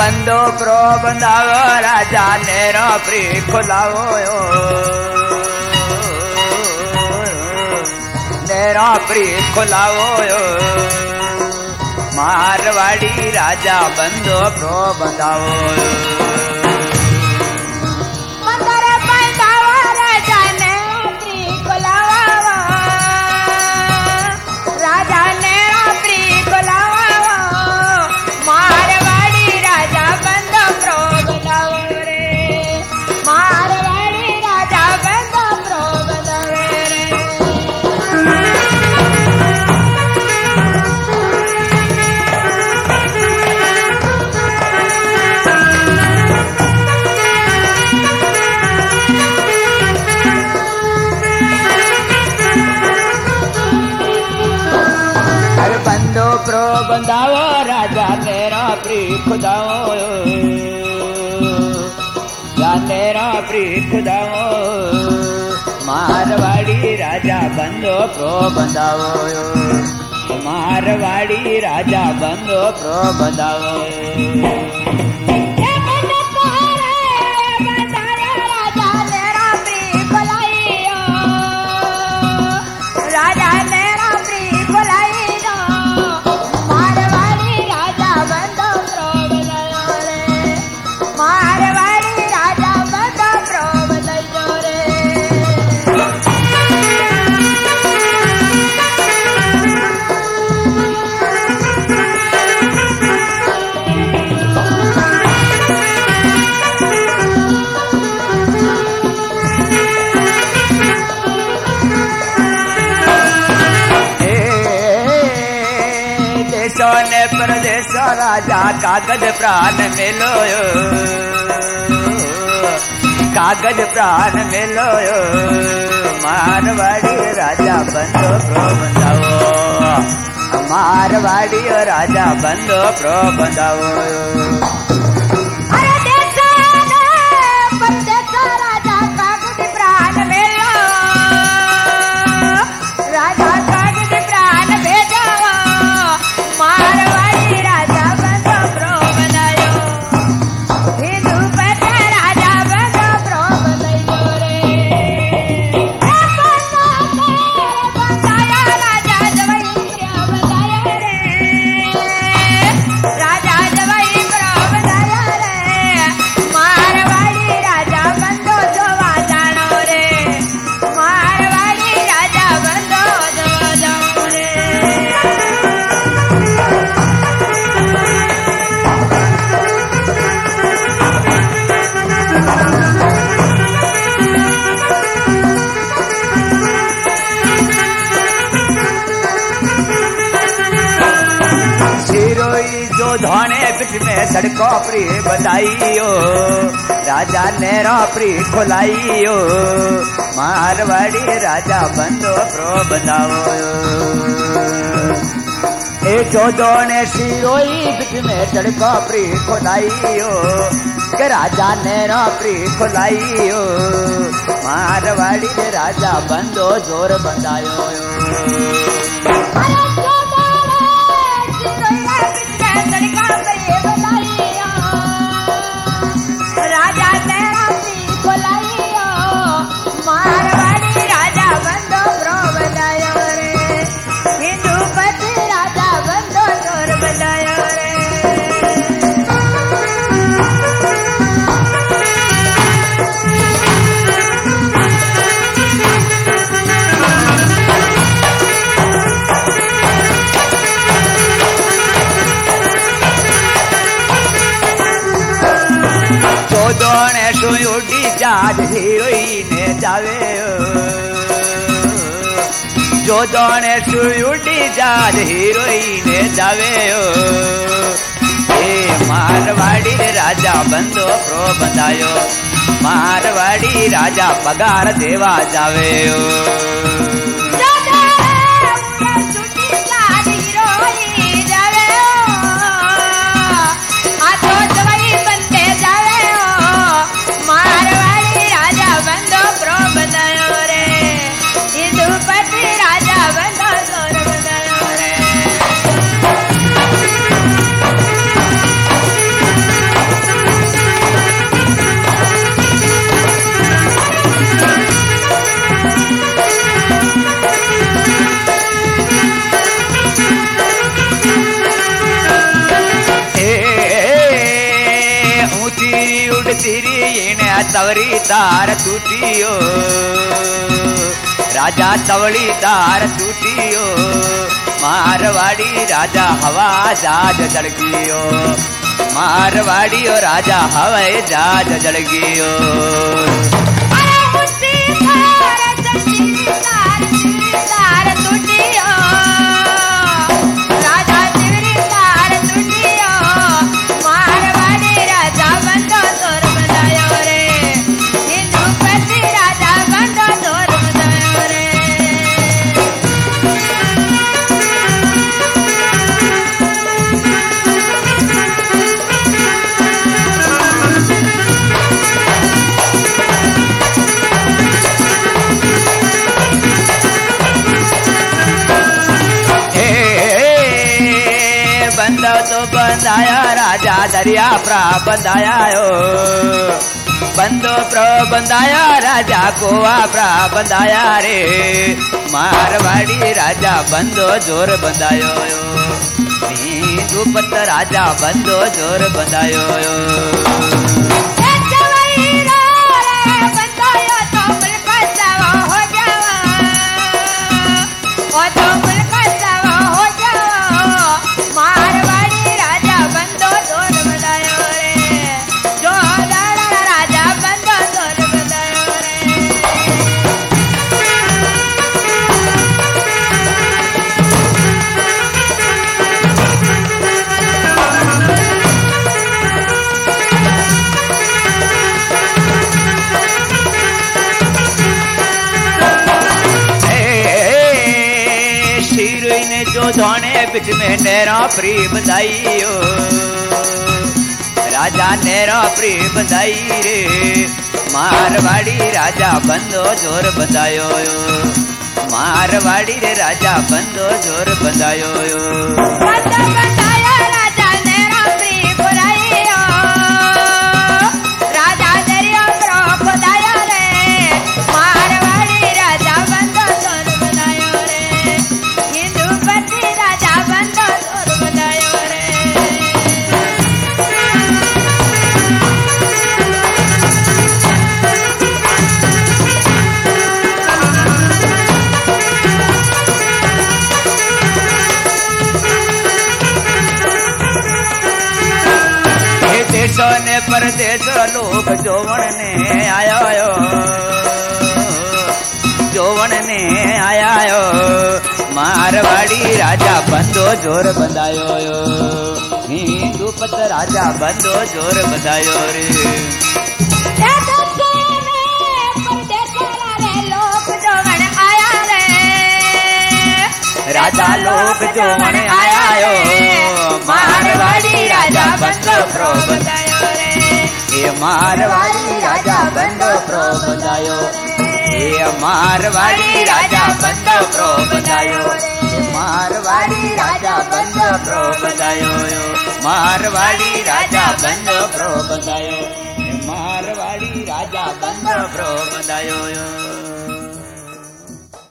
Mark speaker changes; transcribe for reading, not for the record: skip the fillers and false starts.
Speaker 1: बंदो प्रो बंदावो राजा नेरो प्री खुलावो नेरो प्री खुलावो मारवाड़ी राजा बंदो प्रो बंदावो प्रो बंदावो राजा तेरा प्री खुदाओ या तेरा प्री खुदाओ मारवाड़ी राजा बंदो प्रो बंदावो मारवाड़ी राजा बंदो प्रो बंदावो सोने प्रदेश राजा कागज प्राण मिलो कागज प्राण मिलो मारवाड़ी राजा बंदो प्रो बंदावो मारवाड़ी राजा बंदो प्रो बंदावो धोने बिच में सड़कों प्री बधाइयो राजा नेरो प्री खुलाइयो मारवाड़ी राजा बंदो प्रो बंदावो ए जोधो ने सिरोई बिच में सड़कों प्री खुलाइयो के राजा नेरो प्री खुलाइयो मारवाड़ी राजा बंदो जोर बंदायो राजा तेरा प्री खुलाइयो मारवाड़ी राजा बंदो प्रो बंदायो रे हिंदूपति राजा बंदो चोर बंदायो रे दोने सुयुडी जाज हीरोइन जावे जो दोने सुयुडी जाज हीरोइन जावे ए मारवाड़ी राजा बंदो प्रो बंदायो मारवाड़ी राजा पगार देवा जावे तवरी तार टूटियो, राजा तवड़ी तार टूटियो, मारवाड़ी राजा हवा जहाज जड़गियो, मारवाड़ी ओ राजा हवाई जहाज जड़गियो।
Speaker 2: तार टूटियो, राजा तिवरी तार टूटियो, मारवाड़ी राजा बंदो तोर बंधायो रे, हिंदूपति राजा बंदो तोर बंधायो रे।
Speaker 1: बंदो तो बंधाया राजा दरिया प्रा बंधाया हो, बंदो प्र बंधाया राजा गोवा प्रा बंधाया रे, मारवाड़ी राजा बंदो जोर बंधायो यो, हिंदूपत राजा बंदो जोर बंधायो यो। जो धोने बिच में नेरा प्री बधाइयो, राजा नेरा प्री बधाई रे, मारवाड़ी राजा बंदो जोर बंधायो यो, मारवाड़ी रे राजा बंदो जोर बंधायो यो।
Speaker 2: बंधाया राजा नेरा प्री बुराइयो, राजा दरिया प्रो बंधाया रे, मारवाड़ी राजा बंदो जोर बंधायो रे, हिंदूपति राजा बंदो जोर बंधायो रे।
Speaker 1: देशों ने परदेश लोग जोवन ने आया यो, जोवन ने आया यो, मारवाड़ी राजा बंदो जोर बंधायो यो, हिंदूपत राजा बंदो जोर बंधायो रे। राजा लोग जोवन आया यो, मारवाड़ी राजा बंदो प्रो बंधायो रे, ये मारवाड़ी राजा बंदो प्रो बंधायो, ये मारवाड़ी राजा बंदो प्रो बंधायो, ये मारवाड़ी राजा बंदो प्रो बंधायो यो, मारवाड़ी राजा बंदो प्रो बंधायो, ये मारवाड़ी राजा बंदो प्रो बंधायो यो।